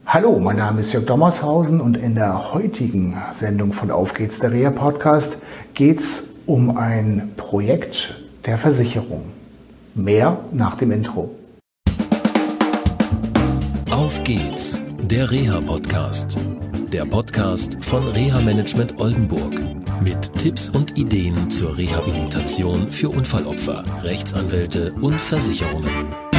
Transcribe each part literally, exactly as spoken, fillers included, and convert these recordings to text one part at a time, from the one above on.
Hallo, mein Name ist Jörg Dommershausen und in der heutigen Sendung von Auf geht's, der Reha-Podcast, geht es um ein Projekt der Versicherung. Mehr nach dem Intro. Auf geht's, der Reha-Podcast. Der Podcast von Reha Management Oldenburg. Mit Tipps und Ideen zur Rehabilitation für Unfallopfer, Rechtsanwälte und Versicherungen.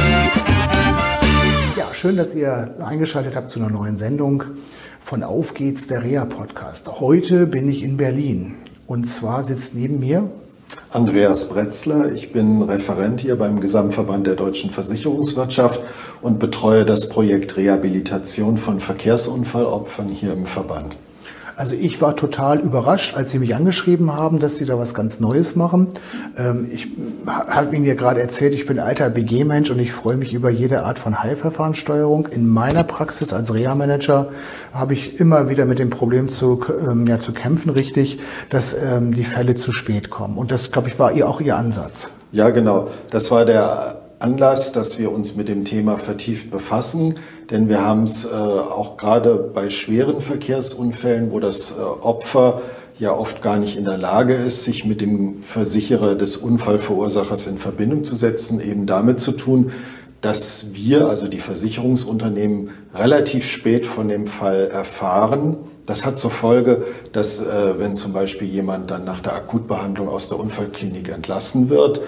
Ja, schön, dass ihr eingeschaltet habt zu einer neuen Sendung von Auf geht's, der Reha-Podcast. Heute bin ich in Berlin und zwar sitzt neben mir Andreas Bretzler. Ich bin Referent hier beim Gesamtverband der deutschen Versicherungswirtschaft und betreue das Projekt Rehabilitation von Verkehrsunfallopfern hier im Verband. Also ich war total überrascht, als Sie mich angeschrieben haben, dass Sie da was ganz Neues machen. Ich habe Ihnen ja gerade erzählt, ich bin alter B G-Mensch und ich freue mich über jede Art von Heilverfahrenssteuerung. In meiner Praxis als Reha-Manager habe ich immer wieder mit dem Problem zu, ja, zu kämpfen, richtig, dass die Fälle zu spät kommen. Und das, glaube ich, war ihr auch Ihr Ansatz. Ja, genau. Das war der Anlass, dass wir uns mit dem Thema vertieft befassen, denn wir haben es äh, auch gerade bei schweren Verkehrsunfällen, wo das äh, Opfer ja oft gar nicht in der Lage ist, sich mit dem Versicherer des Unfallverursachers in Verbindung zu setzen, eben damit zu tun, dass wir, also die Versicherungsunternehmen, relativ spät von dem Fall erfahren. Das hat zur Folge, dass äh, wenn zum Beispiel jemand dann nach der Akutbehandlung aus der Unfallklinik entlassen wird,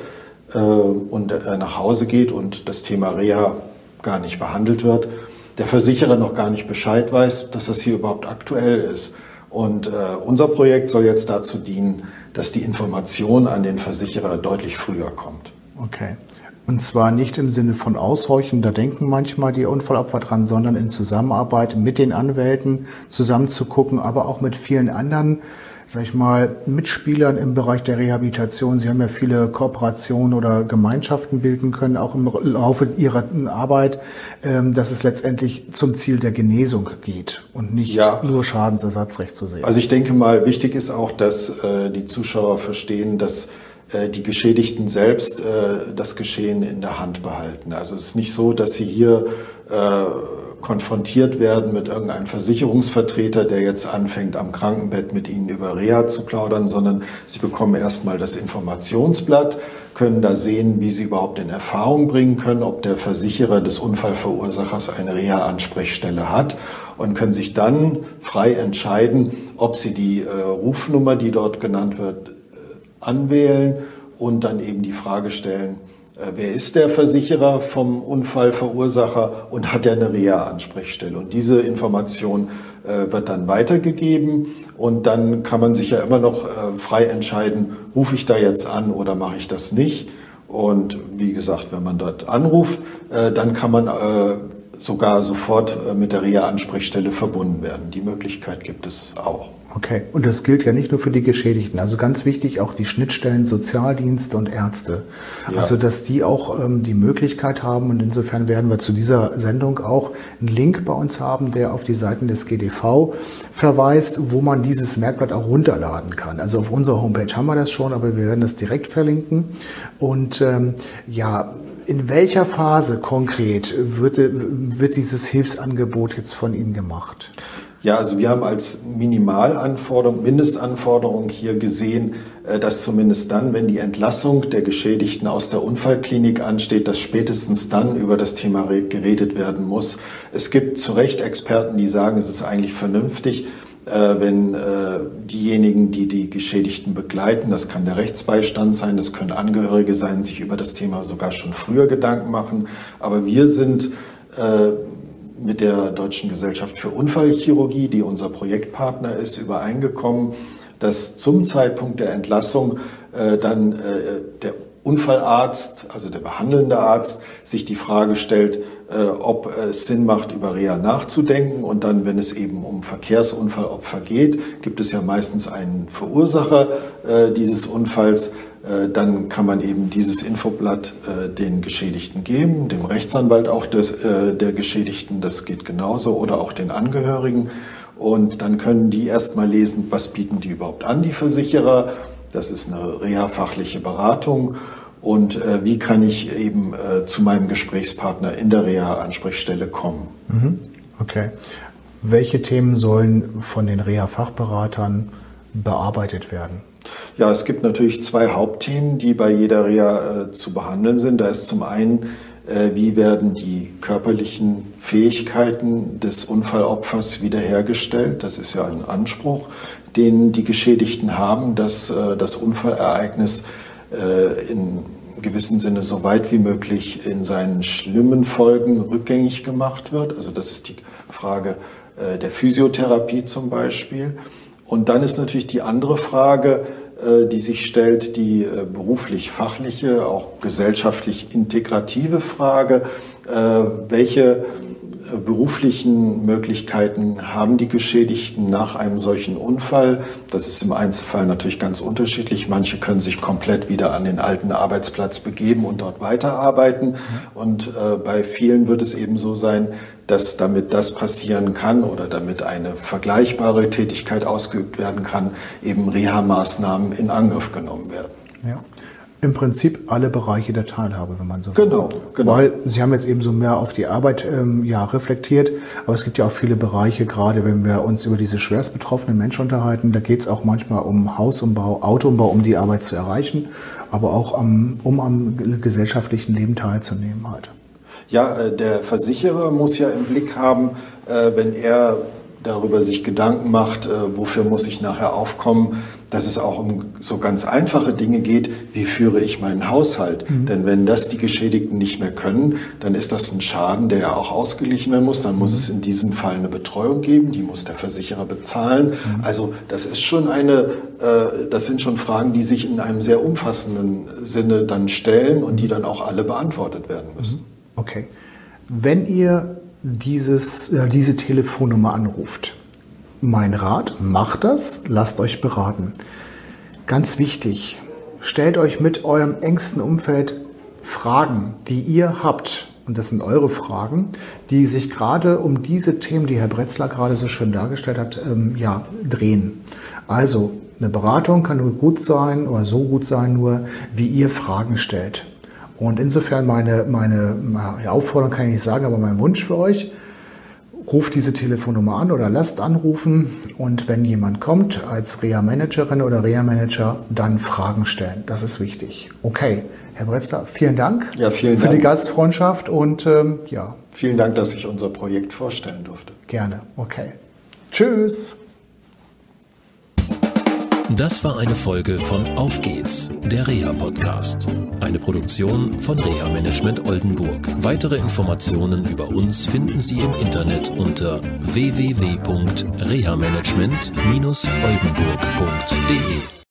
und nach Hause geht und das Thema Reha gar nicht behandelt wird, der Versicherer noch gar nicht Bescheid weiß, dass das hier überhaupt aktuell ist. Und äh, unser Projekt soll jetzt dazu dienen, dass die Information an den Versicherer deutlich früher kommt. Okay. Und zwar nicht im Sinne von Aushorchen, da denken manchmal die Unfallopfer dran, sondern in Zusammenarbeit mit den Anwälten zusammen zu gucken, aber auch mit vielen anderen, sag ich mal, Mitspielern im Bereich der Rehabilitation. Sie haben ja viele Kooperationen oder Gemeinschaften bilden können, auch im Laufe Ihrer Arbeit, dass es letztendlich zum Ziel der Genesung geht und nicht ja. nur Schadensersatzrecht zu sehen. Also ich denke mal, wichtig ist auch, dass äh, die Zuschauer verstehen, dass äh, die Geschädigten selbst äh, das Geschehen in der Hand behalten. Also es ist nicht so, dass sie hier äh, konfrontiert werden mit irgendeinem Versicherungsvertreter, der jetzt anfängt, am Krankenbett mit ihnen über Reha zu plaudern, sondern sie bekommen erstmal das Informationsblatt, können da sehen, wie sie überhaupt in Erfahrung bringen können, ob der Versicherer des Unfallverursachers eine Reha-Ansprechstelle hat und können sich dann frei entscheiden, ob sie die äh, Rufnummer, die dort genannt wird, äh, anwählen und dann eben die Frage stellen, wer ist der Versicherer vom Unfallverursacher und hat er eine Reha-Ansprechstelle? Und diese Information äh, wird dann weitergegeben und dann kann man sich ja immer noch äh, frei entscheiden, rufe ich da jetzt an oder mache ich das nicht? Und wie gesagt, wenn man dort anruft, äh, dann kann man äh, sogar sofort äh, mit der Reha-Ansprechstelle verbunden werden. Die Möglichkeit gibt es auch. Okay, und das gilt ja nicht nur für die Geschädigten, also ganz wichtig auch die Schnittstellen Sozialdienste und Ärzte, ja. Also dass die auch ähm, die Möglichkeit haben und insofern werden wir zu dieser Sendung auch einen Link bei uns haben, der auf die Seiten des G D V verweist, wo man dieses Merkblatt auch runterladen kann. Also auf unserer Homepage haben wir das schon, aber wir werden das direkt verlinken und ähm, ja, in welcher Phase konkret wird, wird dieses Hilfsangebot jetzt von Ihnen gemacht? Ja, also wir haben als Minimalanforderung, Mindestanforderung hier gesehen, dass zumindest dann, wenn die Entlassung der Geschädigten aus der Unfallklinik ansteht, dass spätestens dann über das Thema geredet werden muss. Es gibt zu Recht Experten, die sagen, es ist eigentlich vernünftig, wenn diejenigen, die die Geschädigten begleiten, das kann der Rechtsbeistand sein, das können Angehörige sein, sich über das Thema sogar schon früher Gedanken machen. Aber wir sind mit der Deutschen Gesellschaft für Unfallchirurgie, die unser Projektpartner ist, übereingekommen, dass zum Zeitpunkt der Entlassung äh, dann äh, der Unfallarzt, also der behandelnde Arzt, sich die Frage stellt, äh, ob es Sinn macht, über Reha nachzudenken. Und dann, wenn es eben um Verkehrsunfallopfer geht, gibt es ja meistens einen Verursacher äh, dieses Unfalls. Dann kann man eben dieses Infoblatt äh, den Geschädigten geben, dem Rechtsanwalt auch des, äh, der Geschädigten, das geht genauso, oder auch den Angehörigen. Und dann können die erstmal lesen, was bieten die überhaupt an, die Versicherer. Das ist eine reha-fachliche Beratung. Und äh, wie kann ich eben äh, zu meinem Gesprächspartner in der Reha-Ansprechstelle kommen. Mhm. Okay. Welche Themen sollen von den Reha-Fachberatern bearbeitet werden? Ja, es gibt natürlich zwei Hauptthemen, die bei jeder Reha äh, zu behandeln sind. Da ist zum einen, äh, wie werden die körperlichen Fähigkeiten des Unfallopfers wiederhergestellt? Das ist ja ein Anspruch, den die Geschädigten haben, dass äh, das Unfallereignis äh, in gewissem Sinne so weit wie möglich in seinen schlimmen Folgen rückgängig gemacht wird. Also das ist die Frage äh, der Physiotherapie zum Beispiel. Und dann ist natürlich die andere Frage, äh, die sich stellt, die äh, beruflich-fachliche, auch gesellschaftlich integrative Frage. Äh, welche äh, beruflichen Möglichkeiten haben die Geschädigten nach einem solchen Unfall? Das ist im Einzelfall natürlich ganz unterschiedlich. Manche können sich komplett wieder an den alten Arbeitsplatz begeben und dort weiterarbeiten. Und äh, bei vielen wird es eben so sein, dass damit das passieren kann oder damit eine vergleichbare Tätigkeit ausgeübt werden kann, eben Reha-Maßnahmen in Angriff genommen werden. Ja. Im Prinzip alle Bereiche der Teilhabe, wenn man so will. Genau, genau. Weil Sie haben jetzt eben so mehr auf die Arbeit ähm, ja, reflektiert, aber es gibt ja auch viele Bereiche, gerade wenn wir uns über diese schwerst betroffenen Menschen unterhalten, da geht es auch manchmal um Hausumbau, Autoumbau, um die Arbeit zu erreichen, aber auch um, um am gesellschaftlichen Leben teilzunehmen halt. Ja, der Versicherer muss ja im Blick haben, wenn er darüber sich Gedanken macht, wofür muss ich nachher aufkommen, dass es auch um so ganz einfache Dinge geht, wie führe ich meinen Haushalt. Mhm. Denn wenn das die Geschädigten nicht mehr können, dann ist das ein Schaden, der ja auch ausgeglichen werden muss. Dann muss es in diesem Fall eine Betreuung geben, die muss der Versicherer bezahlen. Mhm. Also das ist schon eine, das sind schon Fragen, die sich in einem sehr umfassenden Sinne dann stellen und die dann auch alle beantwortet werden müssen. Okay. Wenn ihr dieses, äh, diese Telefonnummer anruft, mein Rat, macht das, lasst euch beraten. Ganz wichtig, stellt euch mit eurem engsten Umfeld Fragen, die ihr habt, und das sind eure Fragen, die sich gerade um diese Themen, die Herr Bretzler gerade so schön dargestellt hat, ähm, ja, drehen. Also eine Beratung kann nur gut sein oder so gut sein, nur wie ihr Fragen stellt. Und insofern meine, meine Aufforderung kann ich nicht sagen, aber mein Wunsch für euch, ruft diese Telefonnummer an oder lasst anrufen und wenn jemand kommt als Reha-Managerin oder Reha-Manager, dann Fragen stellen. Das ist wichtig. Okay, Herr Bretzler, vielen Dank ja, vielen für Dank. die Gastfreundschaft und ähm, ja. Vielen Dank, dass ich unser Projekt vorstellen durfte. Gerne, okay. Tschüss. Das war eine Folge von Auf geht's, der Reha-Podcast. Eine Produktion von Reha Management Oldenburg. Weitere Informationen über uns finden Sie im Internet unter w w w punkt reha management dash oldenburg punkt d e.